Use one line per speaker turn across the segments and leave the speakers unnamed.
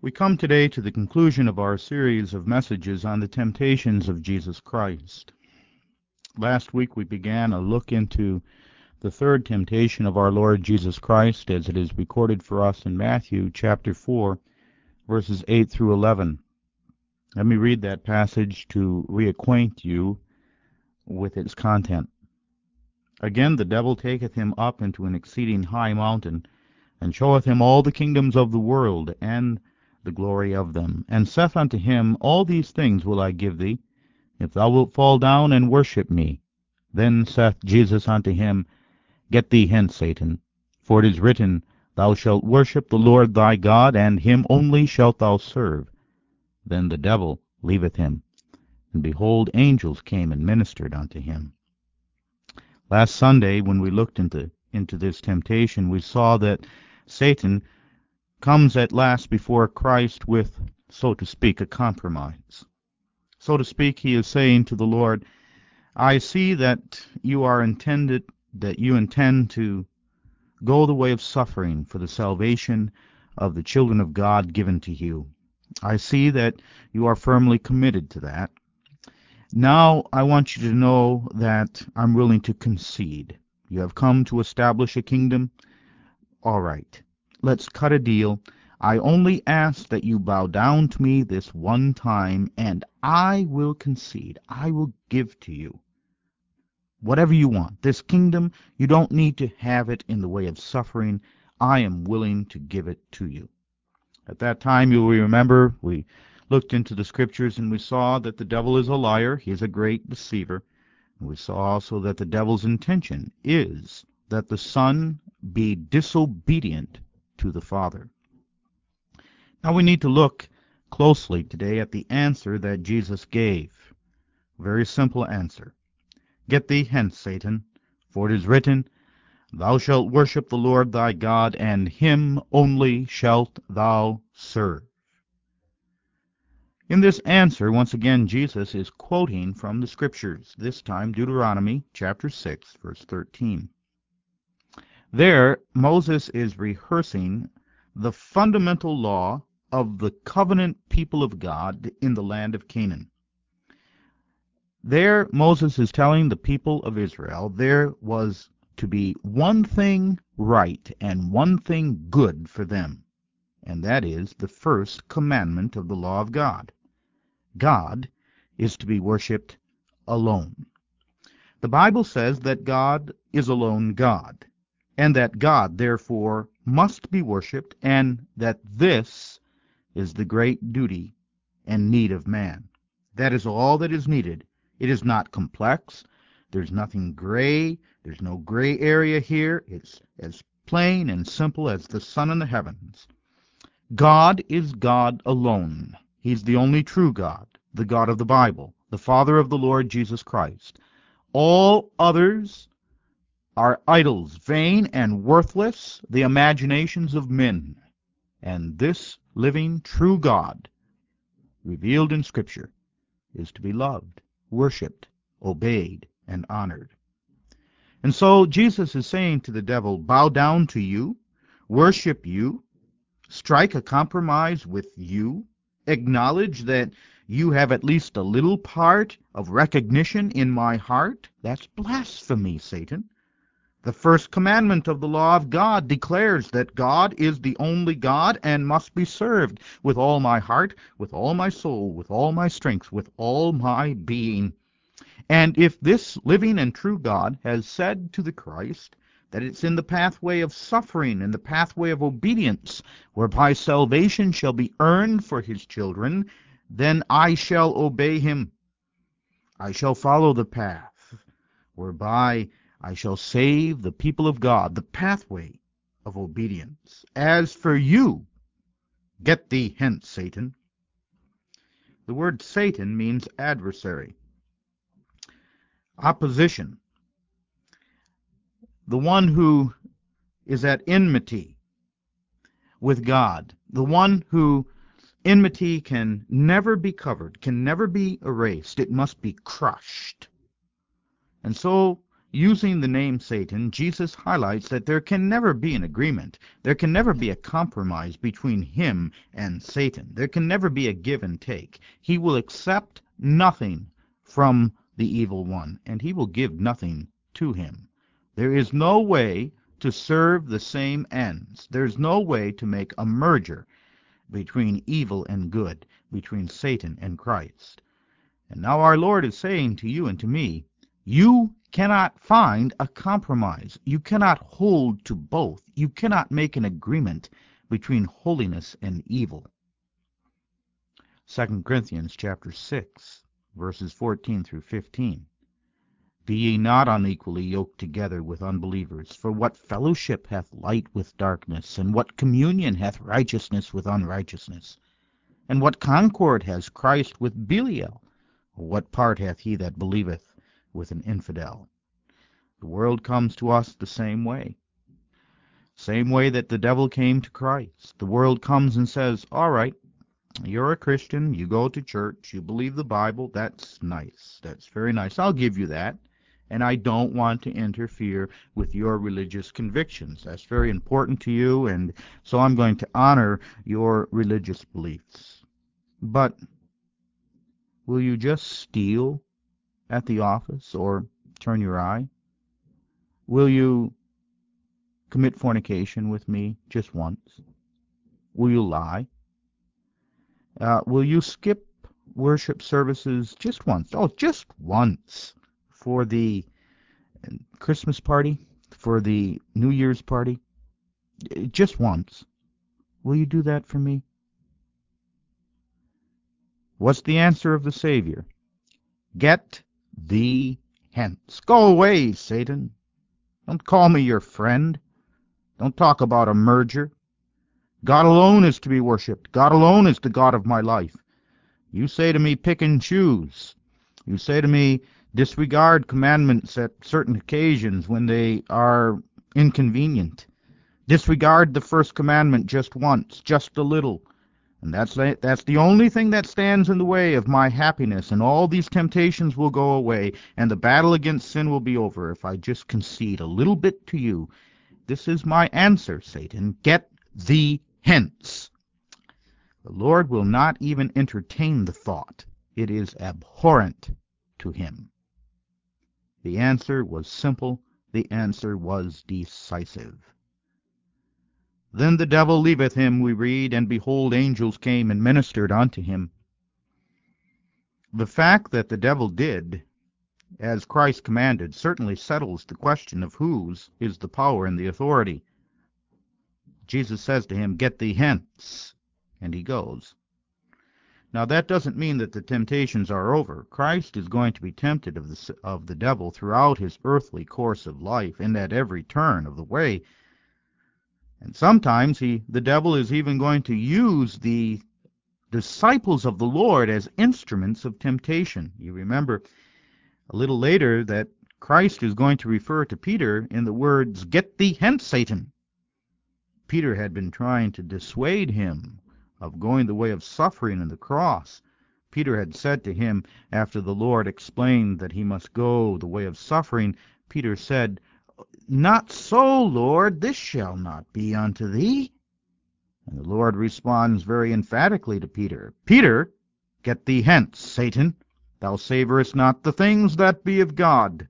We come today to the conclusion of our series of messages on the temptations of Jesus Christ. Last week we began a look into the third temptation of our Lord Jesus Christ as it is recorded for us in Matthew chapter 4, verses 8 through 11. Let me read that passage to reacquaint you with its content. Again, the devil taketh him up into an exceeding high mountain, and showeth him all the kingdoms of the world, and the glory of them, and saith unto him, All these things will I give thee, if thou wilt fall down and worship me. Then saith Jesus unto him, Get thee hence, Satan, for it is written, Thou shalt worship the Lord thy God, and him only shalt thou serve. Then the devil leaveth him, and behold, angels came and ministered unto him. Last Sunday, when we looked into this temptation, we saw that Satan comes at last before Christ with, so to speak, a compromise. So to speak, he is saying to the Lord, I see that you intend to go the way of suffering for the salvation of the children of God given to you. I see that you are firmly committed to that. Now I want you to know that I'm willing to concede. You have come to establish a kingdom. All right. Let's cut a deal. I only ask that you bow down to me this one time, and I will concede. I will give to you whatever you want. This kingdom, you don't need to have it in the way of suffering. I am willing to give it to you. At that time, you will remember, we looked into the scriptures and we saw that the devil is a liar. He is a great deceiver. And we saw also that the devil's intention is that the Son be disobedient to the Father. Now we need to look closely today at the answer that Jesus gave. Very simple answer. Get thee hence, Satan, for it is written, Thou shalt worship the Lord thy God, and him only shalt thou serve. In this answer, once again, Jesus is quoting from the Scriptures, this time Deuteronomy chapter 6, verse 13. There, Moses is rehearsing the fundamental law of the covenant people of God in the land of Canaan. There, Moses is telling the people of Israel there was to be one thing right and one thing good for them, and that is the first commandment of the law of God. God is to be worshipped alone. The Bible says that God is alone God, and that God, therefore, must be worshipped, and that this is the great duty and need of man. That is all that is needed. It is not complex. There's nothing gray. There's no gray area here. It's as plain and simple as the sun in the heavens. God is God alone. He's the only true God, the God of the Bible, the Father of the Lord Jesus Christ. All others are idols, vain and worthless, the imaginations of men. And this living, true God, revealed in Scripture, is to be loved, worshipped, obeyed, and honored. And so Jesus is saying to the devil, bow down to you, worship you, strike a compromise with you, acknowledge that you have at least a little part of recognition in my heart. That's blasphemy, Satan. The first commandment of the law of God declares that God is the only God and must be served with all my heart, with all my soul, with all my strength, with all my being. And if this living and true God has said to the Christ that it's in the pathway of suffering, in the pathway of obedience, whereby salvation shall be earned for his children, then I shall obey him. I shall follow the path whereby I shall save the people of God, the pathway of obedience. As for you, get thee hence, Satan. The word Satan means adversary, opposition, the one who is at enmity with God, the one who enmity can never be covered, can never be erased. It must be crushed. And so Using the name Satan, Jesus highlights that there can never be an agreement. There can never be a compromise between him and Satan. There can never be a give and take. He will accept nothing from the evil one, and he will give nothing to him. There is no way to serve the same ends. There's no way to make a merger between evil and good, between Satan and Christ. And now our Lord is saying to you and to me, you cannot find a compromise. You cannot hold to both. You cannot make an agreement between holiness and evil. 2 Corinthians chapter 6, verses 14 through 15. Be ye not unequally yoked together with unbelievers. For what fellowship hath light with darkness? And what communion hath righteousness with unrighteousness? And what concord has Christ with Belial? Or what part hath he that believeth with an infidel? The world comes to us the same way. Same way that the devil came to Christ. The world comes and says, all right, you're a Christian, you go to church, you believe the Bible, that's nice. That's very nice. I'll give you that. And I don't want to interfere with your religious convictions. That's very important to you, and so I'm going to honor your religious beliefs. But will you just steal at the office or turn your eye? Will you commit fornication with me just once? Will you lie? Will you skip worship services just once? Oh, just once for the Christmas party, for the New Year's party? Just once. Will you do that for me? What's the answer of the Savior? Get thee hence. Go away, Satan. Don't call me your friend. Don't talk about a merger. God alone is to be worshipped. God alone is the God of my life. You say to me, pick and choose. You say to me, disregard commandments at certain occasions when they are inconvenient. Disregard the first commandment just once, just a little. And that's the only thing that stands in the way of my happiness, and all these temptations will go away, and the battle against sin will be over if I just concede a little bit to you. This is my answer, Satan. Get thee hence. The Lord will not even entertain the thought. It is abhorrent to him. The answer was simple. The answer was decisive. Then the devil leaveth him, we read, and behold, angels came and ministered unto him. The fact that the devil did as Christ commanded certainly settles the question of whose is the power and the authority. Jesus says to him, get thee hence, and he goes. Now that doesn't mean that the temptations are over. Christ is going to be tempted of the devil throughout his earthly course of life and at every turn of the way. And sometimes the devil is even going to use the disciples of the Lord as instruments of temptation. You remember a little later that Christ is going to refer to Peter in the words, get thee hence, Satan. Peter had been trying to dissuade him of going the way of suffering and the cross. Peter had said to him, after the Lord explained that he must go the way of suffering, Peter said, not so, Lord, this shall not be unto thee. And the Lord responds very emphatically to Peter, Peter, get thee hence, Satan. Thou savorest not the things that be of God.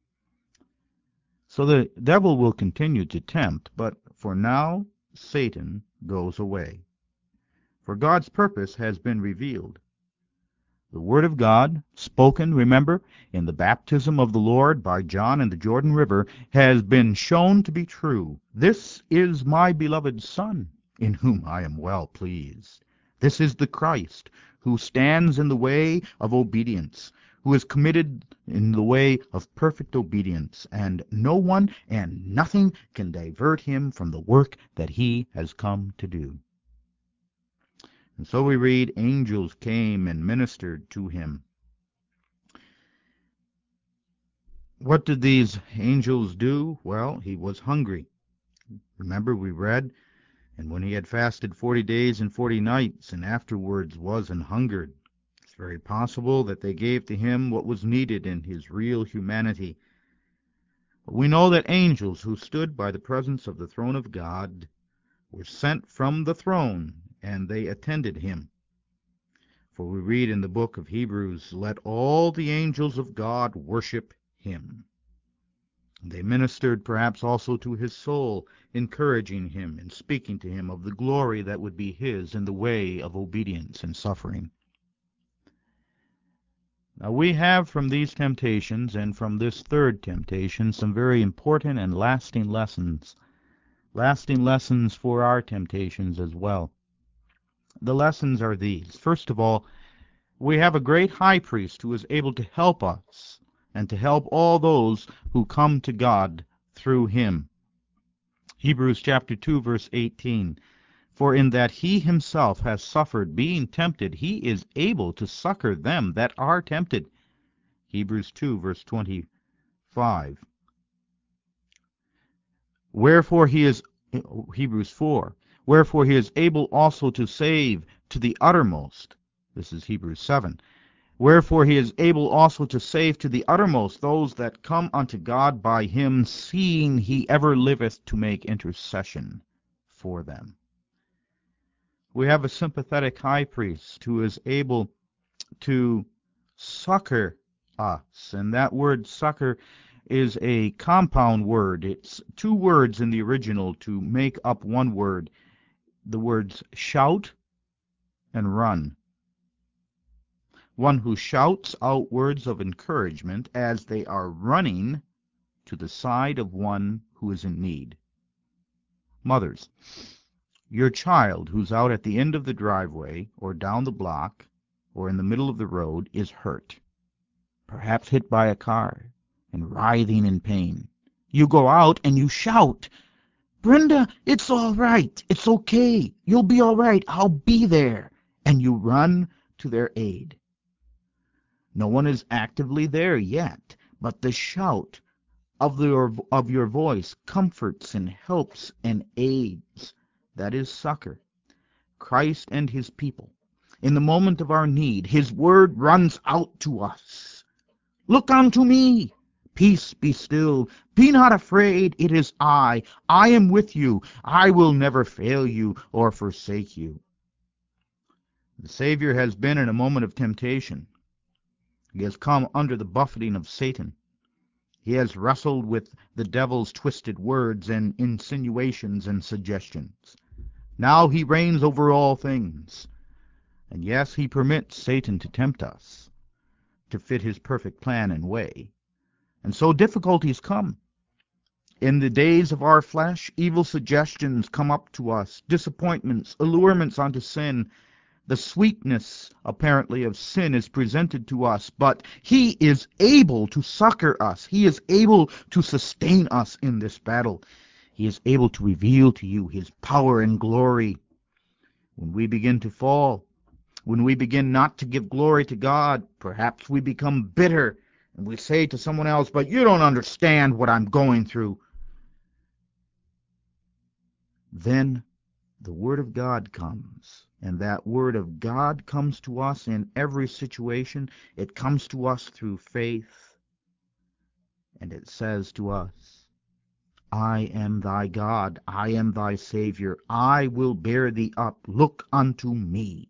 So the devil will continue to tempt, but for now, Satan goes away. For God's purpose has been revealed. The Word of God, spoken, remember, in the baptism of the Lord by John in the Jordan River, has been shown to be true. This is my beloved Son, in whom I am well pleased. This is the Christ, who stands in the way of obedience, who is committed in the way of perfect obedience, and no one and nothing can divert him from the work that he has come to do. And so we read, angels came and ministered to him. What did these angels do? Well, he was hungry. Remember we read, and when he had fasted 40 days and 40 nights, and afterwards was an hungered. It's very possible that they gave to him what was needed in his real humanity. We know that angels who stood by the presence of the throne of God were sent from the throne, and they attended him. For we read in the book of Hebrews, "Let all the angels of God worship him." They ministered perhaps also to his soul, encouraging him and speaking to him of the glory that would be his in the way of obedience and suffering. Now we have from these temptations and from this third temptation some very important and lasting lessons for our temptations as well. The lessons are these. First of all, we have a great high priest who is able to help us and to help all those who come to God through him. Hebrews chapter 2, verse 18. For in that he himself has suffered being tempted, he is able to succor them that are tempted. Hebrews 2, verse 25. Wherefore he is, Hebrews 4, wherefore he is able also to save to the uttermost. This is Hebrews 7. Wherefore he is able also to save to the uttermost those that come unto God by him, seeing he ever liveth to make intercession for them. We have a sympathetic high priest who is able to succor us, and that word succor is a compound word. It's two words in the original to make up one word. The words shout and run. One who shouts out words of encouragement as they are running to the side of one who is in need. Mothers, your child who's out at the end of the driveway or down the block or in the middle of the road is hurt, perhaps hit by a car and writhing in pain. You go out and you shout, "Brenda, it's all right. It's okay. You'll be all right. I'll be there." And you run to their aid. No one is actively there yet, but the shout of your voice comforts and helps and aids. That is succor. Christ and his people. In the moment of our need, his word runs out to us. "Look unto me. Peace, be still. Be not afraid. It is I. I am with you. I will never fail you or forsake you." The Savior has been in a moment of temptation. He has come under the buffeting of Satan. He has wrestled with the devil's twisted words and insinuations and suggestions. Now he reigns over all things. And yes, he permits Satan to tempt us, to fit his perfect plan and way. And so difficulties come. In the days of our flesh, evil suggestions come up to us, disappointments, allurements unto sin. The sweetness, apparently, of sin is presented to us, but he is able to succor us. He is able to sustain us in this battle. He is able to reveal to you his power and glory. When we begin to fall, when we begin not to give glory to God, perhaps we become bitter, and we say to someone else, "But you don't understand what I'm going through." Then the Word of God comes. And that Word of God comes to us in every situation. It comes to us through faith. And it says to us, "I am thy God. I am thy Savior. I will bear thee up. Look unto me."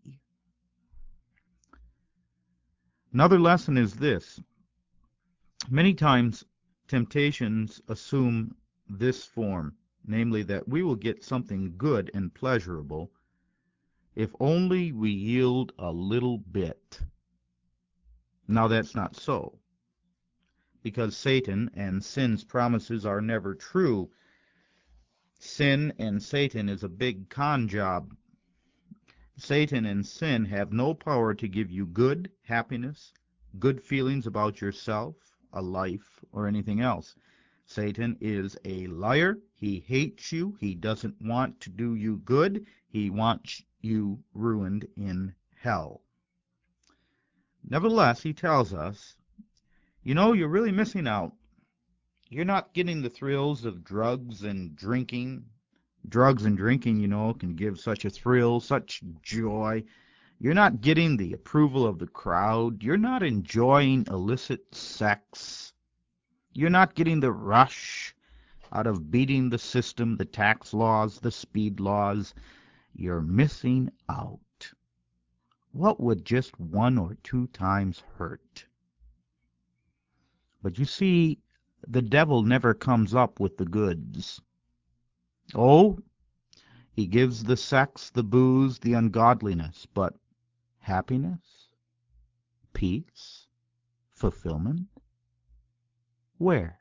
Another lesson is this. Many times temptations assume this form, namely that we will get something good and pleasurable if only we yield a little bit. Now that's not so, because Satan and sin's promises are never true. Sin and Satan is a big con job. Satan and sin have no power to give you good happiness, good feelings about yourself, a life, or anything else. Satan is a liar. He hates you. He doesn't want to do you good. He wants you ruined in hell. Nevertheless, he tells us, you're really missing out. You're not getting the thrills of drugs and drinking. Drugs and drinking, can give such a thrill, such joy. You're not getting the approval of the crowd. You're not enjoying illicit sex. You're not getting the rush out of beating the system, the tax laws, the speed laws. You're missing out. What would just 1 or 2 times hurt? But you see, the devil never comes up with the goods. Oh, he gives the sex, the booze, the ungodliness, but happiness, peace, fulfillment? Where?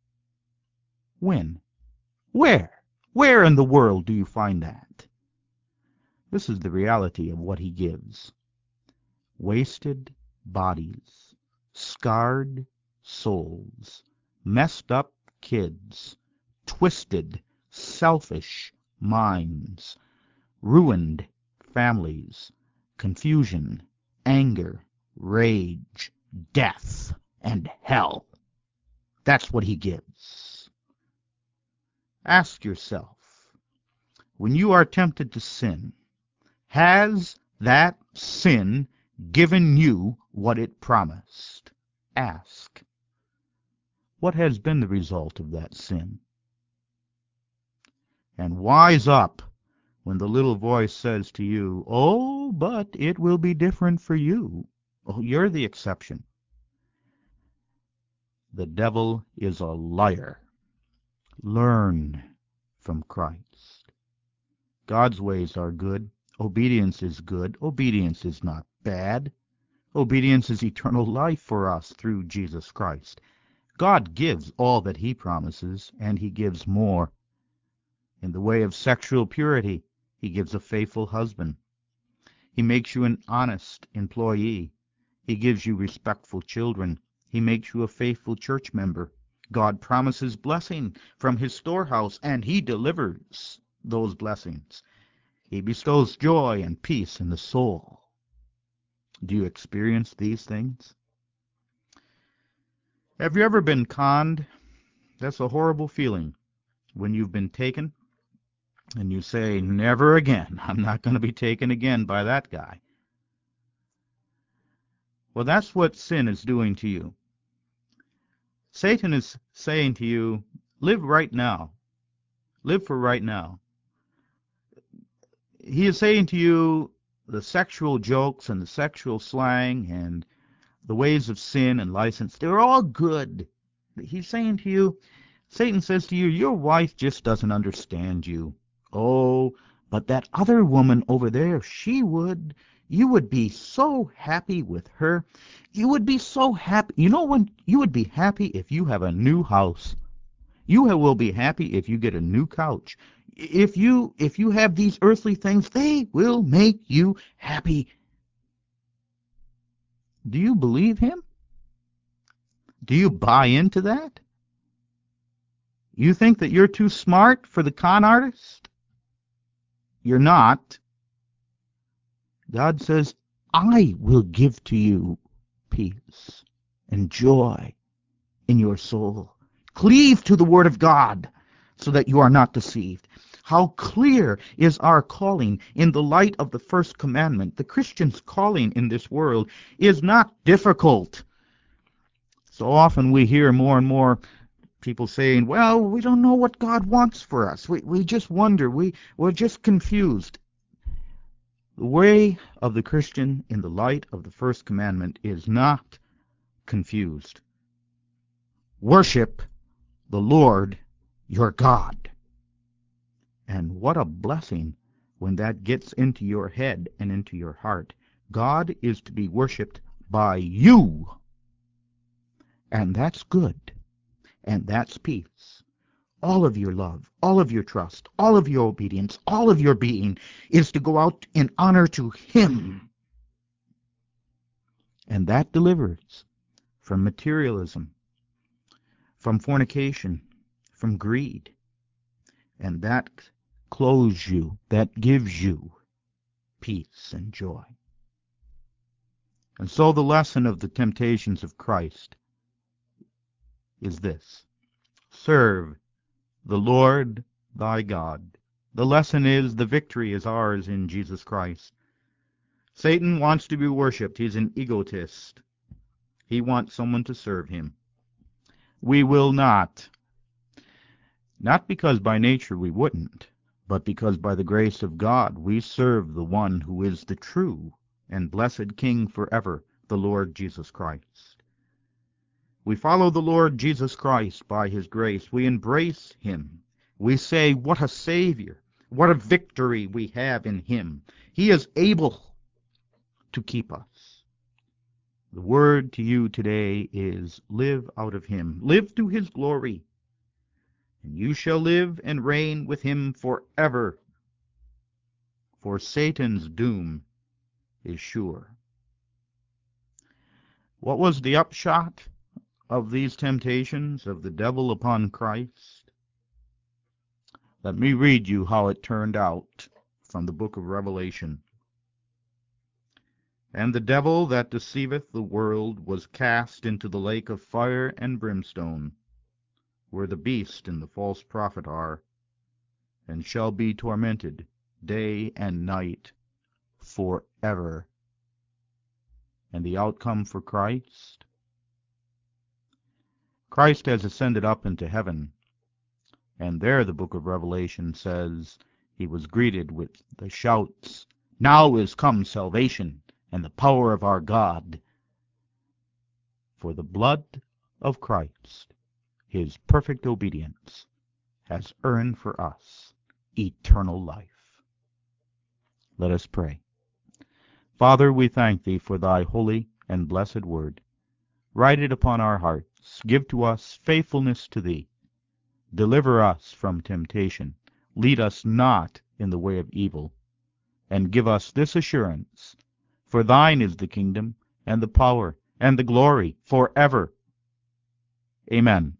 When? Where? Where in the world do you find that? This is the reality of what he gives. Wasted bodies, scarred souls, messed up kids, twisted, selfish minds, ruined families, confusion, anger, rage, death, and hell. That's what he gives. Ask yourself, when you are tempted to sin, has that sin given you what it promised? Ask. What has been the result of that sin? And wise up when the little voice says to you, "Oh, but it will be different for you." Oh, you're the exception. The devil is a liar. Learn from Christ. God's ways are good. Obedience is good. Obedience is not bad. Obedience is eternal life for us through Jesus Christ. God gives all that he promises, and he gives more. In the way of sexual purity, he gives a faithful husband. He makes you an honest employee. He gives you respectful children. He makes you a faithful church member. God promises blessing from his storehouse, and he delivers those blessings. He bestows joy and peace in the soul. Do you experience these things? Have you ever been conned? That's a horrible feeling when you've been taken and you say, "Never again. I'm not going to be taken again by that guy." Well, that's what sin is doing to you. Satan is saying to you, live right now. Live for right now. He is saying to you the sexual jokes and the sexual slang and the ways of sin and license, they're all good. He's saying to you, Satan says to you, your wife just doesn't understand you. Oh, but that other woman over there, she would. You would be so happy with her. You would be so happy. You know when you would be happy if you have a new house. You will be happy if you get a new couch. If you have these earthly things, they will make you happy. Do you believe him? Do you buy into that? You think that you're too smart for the con artist? You're not. God says, I will give to you peace and joy in your soul. Cleave to the Word of God so that you are not deceived. How clear is our calling in the light of the first commandment. The Christian's calling in this world is not difficult. So often we hear more and more people saying, well, we don't know what God wants for us. We just wonder. We're just confused. The way of the Christian in the light of the first commandment is not confused. Worship the Lord your God. And what a blessing when that gets into your head and into your heart. God is to be worshipped by you. And that's good. And that's peace. All of your love, all of your trust, all of your obedience, all of your being is to go out in honor to him. And that delivers from materialism, from fornication, from greed. And that clothes you, that gives you peace and joy. And so the lesson of the temptations of Christ is this: serve the Lord thy God. The lesson is the victory is ours in Jesus Christ. Satan wants to be worshipped. He's an egotist. He wants someone to serve him. We will not. Not because by nature we wouldn't, but because by the grace of God we serve the one who is the true and blessed King forever, the Lord Jesus Christ. We follow the Lord Jesus Christ by his grace. We embrace him. We say, what a Savior, what a victory we have in him. He is able to keep us. The word to you today is live out of him. Live to his glory. And you shall live and reign with him forever. For Satan's doom is sure. What was the upshot of these temptations of the devil upon Christ? Let me read you how it turned out from the book of Revelation. And the devil that deceiveth the world was cast into the lake of fire and brimstone, where the beast and the false prophet are, and shall be tormented day and night forever. And the outcome for Christ? Christ has ascended up into heaven, and there the book of Revelation says he was greeted with the shouts, "Now is come salvation and the power of our God. For the blood of Christ, his perfect obedience, has earned for us eternal life." Let us pray. Father, we thank thee for thy holy and blessed word. Write it upon our hearts. Give to us faithfulness to thee. Deliver us from temptation. Lead us not in the way of evil. And give us this assurance, for thine is the kingdom, and the power, and the glory, forever. Amen.